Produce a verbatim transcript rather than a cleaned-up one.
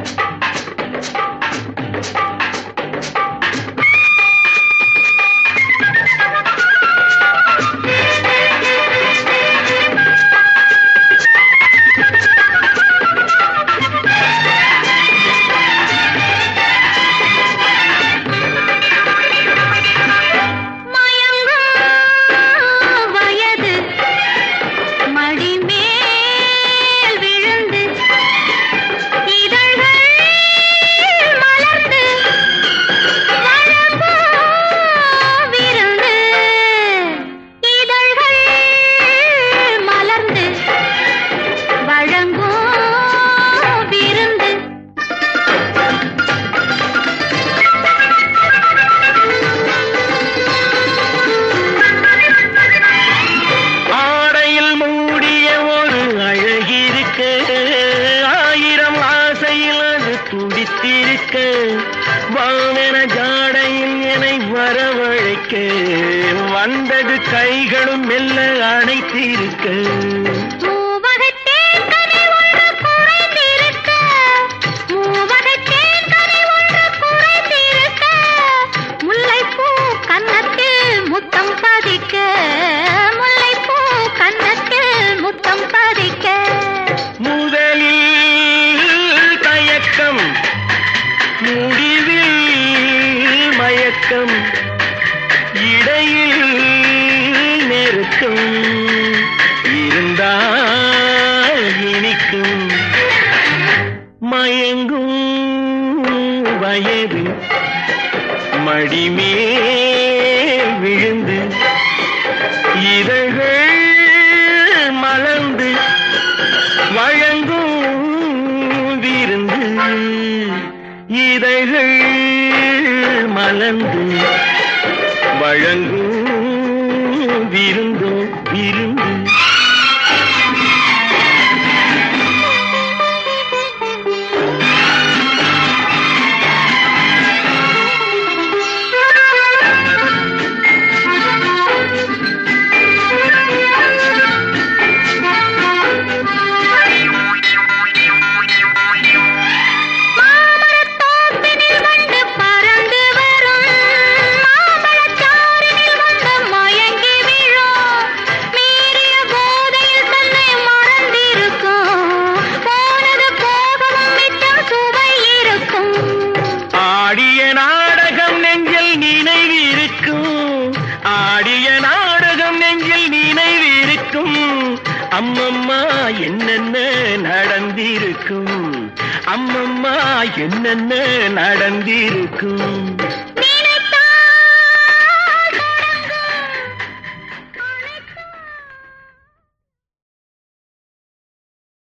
துடித்திருக்க வானென ஜாடையில் என்னை வரவழைக்க வந்தது கைகளும் மெல்ல அணைத்திருக்க முத்தம் பதிக்க முல்லைப்பூ கன்னத்தில் முத்தம் பதிக்க முதலில் தயக்கம் முடிவில் மயக்கம் இடையில் நெருக்கம் இருந்தால் இனிக்கும் மயங்கும் வயது மடிமேல் விழுந்து இதழ்கள் மலர்ந்து வழங்கும் விருந்து இதழ்கள் மலர்ந்து வழங்கும் விருந்தோ விருந்து அம்மம்மா என்னென்ன நடந்திருக்கும் அம்மம்மா என்னென்ன நடந்திருக்கும் நினைத்தால்